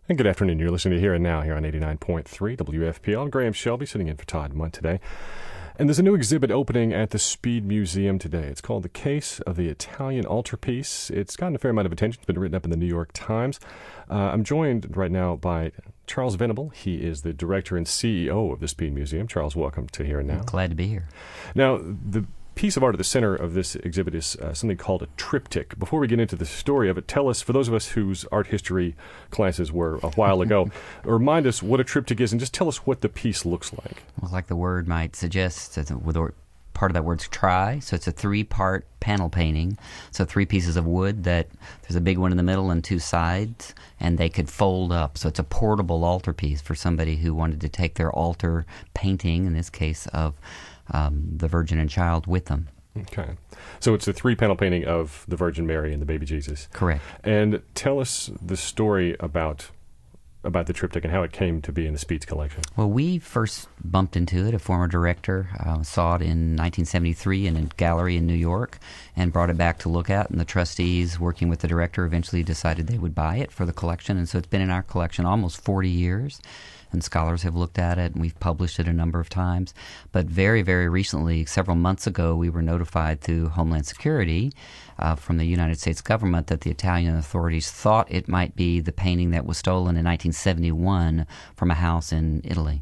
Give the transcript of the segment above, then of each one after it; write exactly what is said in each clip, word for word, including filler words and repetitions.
And good afternoon. You're listening to Here and Now here on eighty-nine point three W F P L. I'm Graham Shelby, sitting in for Todd Munt today. And there's a new exhibit opening at the Speed Museum today. It's called The Case of the Italian Altarpiece. It's gotten a fair amount of attention. It's been written up in the New York Times. Uh, I'm joined right now by Charles Venable. He is the director and C E O of the Speed Museum. Charles, welcome to Here and Now. I'm glad to be here. Now, the piece of art at the center of this exhibit is uh, something called a triptych. Before we get into the story of it, tell us, for those of us whose art history classes were a while ago, remind us what a triptych is and just tell us what the piece looks like. Well, like the word might suggest, it's a, with or, part of that word's tri, so it's a three-part panel painting. So three pieces of wood that there's a big one in the middle and two sides, and they could fold up. So it's a portable altarpiece for somebody who wanted to take their altar painting, in this case of Um, the Virgin and Child, with them. Okay. So it's a three-panel painting of the Virgin Mary and the baby Jesus. Correct. And tell us the story about about the triptych and how it came to be in the Speed's collection. Well, we first bumped into it. A former director uh, saw it in nineteen seventy-three in a gallery in New York and brought it back to look at, and the trustees, working with the director, eventually decided they would buy it for the collection, and so it's been in our collection almost forty years. And scholars have looked at it, and we've published it a number of times. But very, very recently, several months ago, we were notified through Homeland Security uh, from the United States government that the Italian authorities thought it might be the painting that was stolen in nineteen seventy-one from a house in Italy.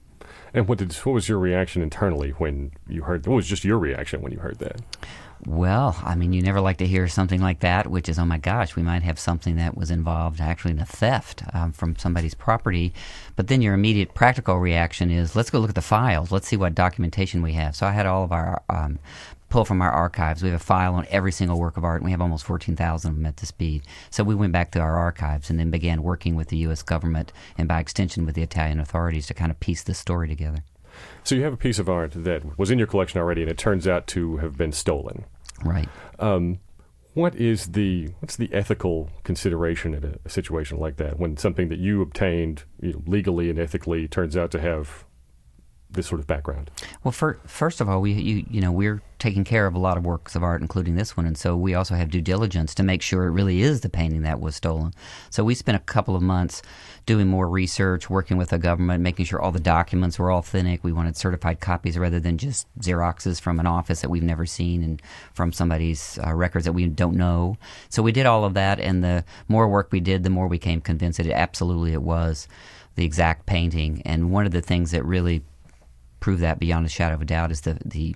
And what did what was your reaction internally when you heard? What was just your reaction when you heard that? Well, I mean, you never like to hear something like that, which is, oh my gosh, we might have something that was involved actually in a theft um, from somebody's property. But then your immediate practical reaction is, let's go look at the files. Let's see what documentation we have. So I had all of our, um, pull from our archives. We have a file on every single work of art, and we have almost fourteen thousand of them at the Speed. So we went back to our archives and then began working with the U S government and by extension with the Italian authorities to kind of piece this story together. So you have a piece of art that was in your collection already, and it turns out to have been stolen. Right. Um, what is the what's the ethical consideration in a, a situation like that when something that you obtained you know, legally and ethically turns out to have this sort of background? Well, for, first of all, we you, you know we're taking care of a lot of works of art, including this one, and so we also have due diligence to make sure it really is the painting that was stolen. So we spent a couple of months doing more research, working with the government, making sure all the documents were authentic. We wanted certified copies rather than just Xeroxes from an office that we've never seen and from somebody's uh, records that we don't know. So we did all of that, and the more work we did, the more we became convinced that it absolutely it was the exact painting. And one of the things that really prove that beyond a shadow of a doubt is the the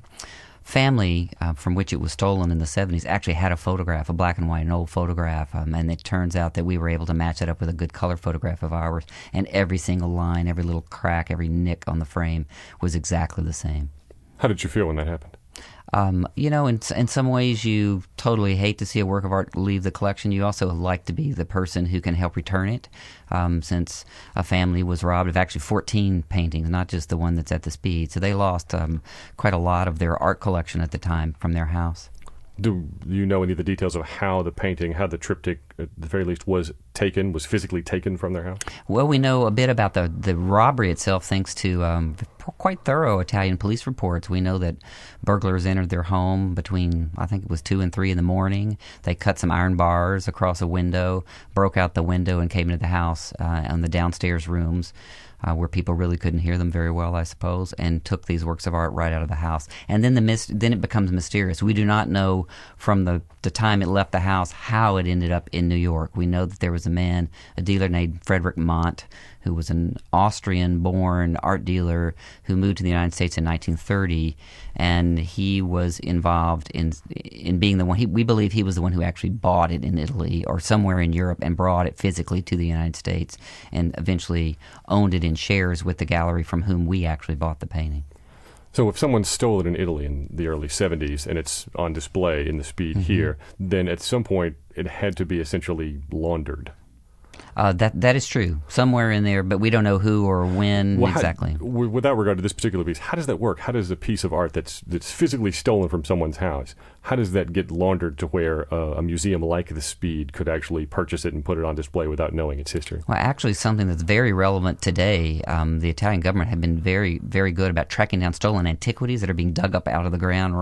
family uh, from which it was stolen in the seventies actually had a photograph, a black and white, an old photograph, um, and it turns out that we were able to match it up with a good color photograph of ours, and every single line, every little crack, every nick on the frame was exactly the same. How did you feel when that happened? Um, you know, in in some ways you totally hate to see a work of art leave the collection. You also like to be the person who can help return it, um, since a family was robbed of actually fourteen paintings, not just the one that's at the Speed. So they lost um, quite a lot of their art collection at the time from their house. Do you know any of the details of how the painting, how the triptych, at the very least, was taken, was physically taken from their house? Well, we know a bit about the, the robbery itself thanks to um, quite thorough Italian police reports. We know that burglars entered their home between, I think it was two and three in the morning. They cut some iron bars across a window, broke out the window and came into the house uh, and the downstairs rooms. Uh, where people really couldn't hear them very well, I suppose, and took these works of art right out of the house. And then the mis- then it becomes mysterious. We do not know from the, the time it left the house how it ended up in New York. We know that there was a man, a dealer named Frederick Mont, who was an Austrian-born art dealer who moved to the United States in nineteen thirty, and he was involved in in being the one. He, we believe he was the one who actually bought it in Italy or somewhere in Europe and brought it physically to the United States, and eventually owned it in shares with the gallery from whom we actually bought the painting. So if someone stole it in Italy in the early seventies and it's on display in the Speed mm-hmm. here, then at some point it had to be essentially laundered. Uh, that that is true. Somewhere in there, but we don't know who or when well, exactly. How, without regard to this particular piece, how does that work? How does a piece of art that's that's physically stolen from someone's house, how does that get laundered to where uh, a museum like the Speed could actually purchase it and put it on display without knowing its history? Well, actually, something that's very relevant today. Um, the Italian government have been very, very good about tracking down stolen antiquities that are being dug up out of the ground right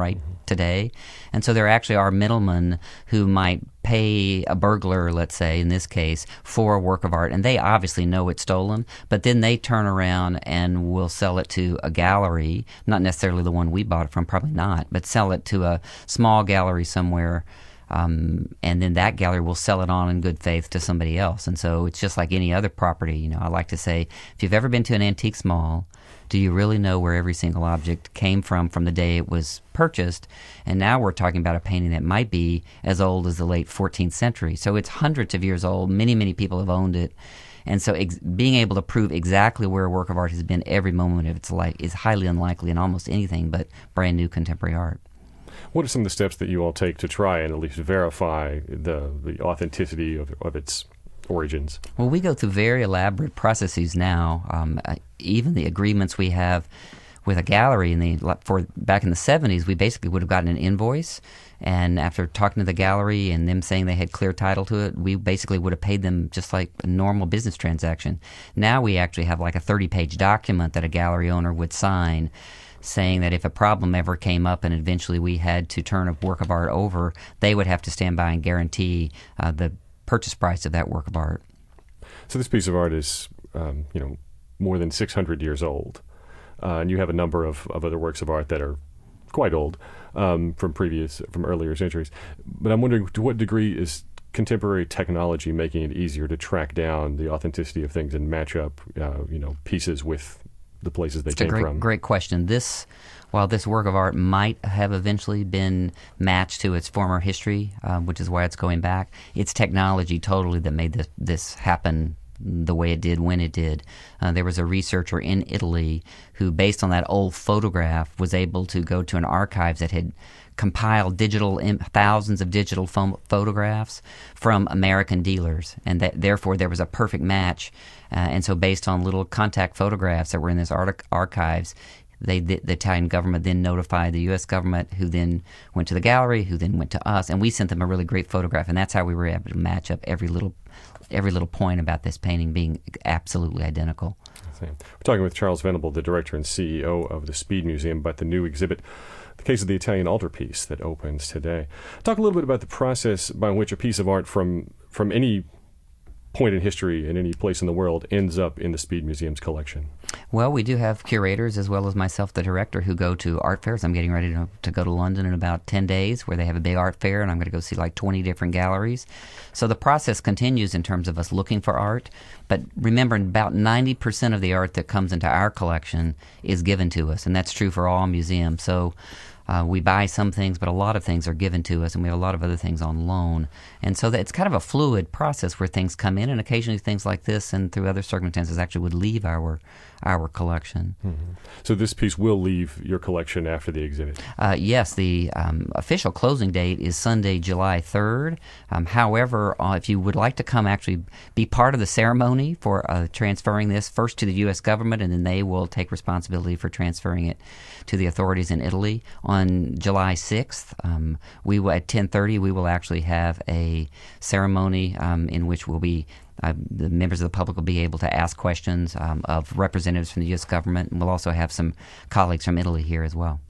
today. And so there actually are middlemen who might pay a burglar, let's say, in this case, for a work of art, and they obviously know it's stolen, but then they turn around and will sell it to a gallery, not necessarily the one we bought it from, probably not, but sell it to a small gallery somewhere, um, and then that gallery will sell it on in good faith to somebody else. And so it's just like any other property. You know, I like to say, if you've ever been to an antiques mall, do you really know where every single object came from from the day it was purchased? And now we're talking about a painting that might be as old as the late fourteenth century. So it's hundreds of years old. Many, many people have owned it. And so ex- being able to prove exactly where a work of art has been every moment of its life is highly unlikely in almost anything but brand new contemporary art. What are some of the steps that you all take to try and at least verify the, the authenticity of, of its origins? Well, we go through very elaborate processes now. Um, uh, even the agreements we have with a gallery in the for back in the seventies, we basically would have gotten an invoice, and after talking to the gallery and them saying they had clear title to it, we basically would have paid them just like a normal business transaction. Now we actually have like a thirty-page document that a gallery owner would sign, saying that if a problem ever came up and eventually we had to turn a work of art over, they would have to stand by and guarantee uh, the purchase price of that work of art. So this piece of art is, um, you know, more than six hundred years old, uh, and you have a number of, of other works of art that are quite old um, from previous, from earlier centuries. But I'm wondering, to what degree is contemporary technology making it easier to track down the authenticity of things and match up, uh, you know, pieces with the places they It's came a great, from? Great question. This, while this work of art might have eventually been matched to its former history, uh, which is why it's going back, it's technology totally that made this, this happen the way it did when it did. Uh, there was a researcher in Italy who, based on that old photograph, was able to go to an archives that had compiled digital Im- thousands of digital pho- photographs from American dealers, and that therefore there was a perfect match. Uh, and so, based on little contact photographs that were in this art- archives, they the, the Italian government then notified the U S government, who then went to the gallery, who then went to us, and we sent them a really great photograph, and that's how we were able to match up every little every little point about this painting being absolutely identical. We're talking with Charles Venable, the director and C E O of the Speed Museum, about the new exhibit, The Case of the Italian Altarpiece, that opens today. Talk a little bit about the process by which a piece of art from from any point in history in any place in the world ends up in the Speed Museum's collection. Well, we do have curators, as well as myself, the director, who go to art fairs. I'm getting ready to, to go to London in about ten days, where they have a big art fair, and I'm going to go see like twenty different galleries. So the process continues in terms of us looking for art. But remember, about ninety percent of the art that comes into our collection is given to us, and that's true for all museums. So Uh, we buy some things, but a lot of things are given to us, and we have a lot of other things on loan. And so that it's kind of a fluid process where things come in, and occasionally things like this and through other circumstances actually would leave our our collection. Mm-hmm. So this piece will leave your collection after the exhibit? Uh, yes, the um, official closing date is Sunday, July third. Um, however, uh, if you would like to come actually be part of the ceremony for uh, transferring this first to the U S government, and then they will take responsibility for transferring it to the authorities in Italy, on July sixth, um, we will, at ten thirty, we will actually have a ceremony um, in which we'll be Uh, the members of the public will be able to ask questions um, of representatives from the U S government, and we'll also have some colleagues from Italy here as well.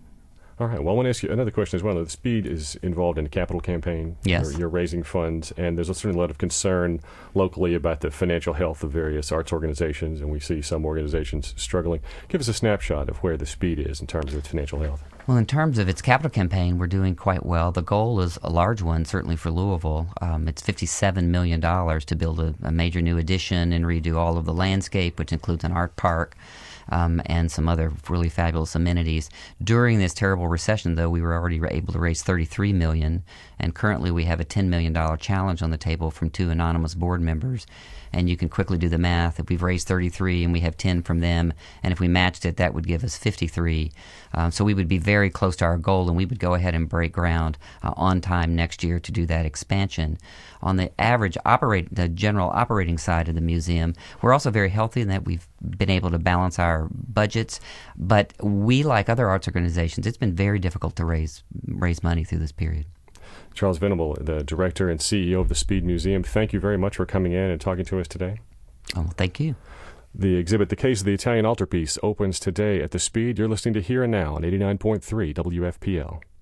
All right. Well, I want to ask you another question as well. The Speed is involved in a capital campaign. Yes. You're, you're raising funds, and there's a certain lot of concern locally about the financial health of various arts organizations, and we see some organizations struggling. Give us a snapshot of where the Speed is in terms of its financial health. Well, in terms of its capital campaign, we're doing quite well. The goal is a large one, certainly for Louisville. Um, it's fifty-seven million dollars to build a, a major new addition and redo all of the landscape, which includes an art park um, and some other really fabulous amenities. During this terrible recession, though, we were already able to raise thirty-three million dollars, and currently we have a ten million dollars challenge on the table from two anonymous board members. And you can quickly do the math. If we've raised thirty-three and we have ten from them, and if we matched it, that would give us fifty-three. Um, so we would be very close to our goal, and we would go ahead and break ground uh, on time next year to do that expansion. On the average operate, the general operating side of the museum, we're also very healthy in that we've been able to balance our budgets. But we, like other arts organizations, it's been very difficult to raise raise money through this period. Charles Venable, the director and C E O of the Speed Museum, thank you very much for coming in and talking to us today. Oh, thank you. The exhibit, The Case of the Italian Altarpiece, opens today at the Speed. You're listening to Here and Now on eighty-nine point three W F P L.